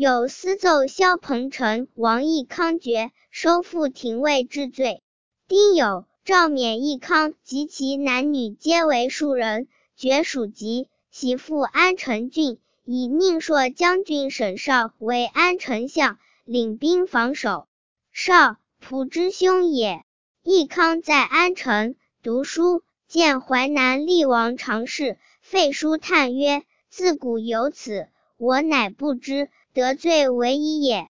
有私奏萧鹏程、王义康爵，收复廷尉治罪。丁酉，诏免义康及其男女皆为庶人，爵属籍，袭赴安城郡，以宁朔将军沈绍为安丞相，领兵防守。绍，仆之兄也。义康在安城读书，见淮南厉王常侍，废书叹曰：自古有此，我乃不知，得罪为一也。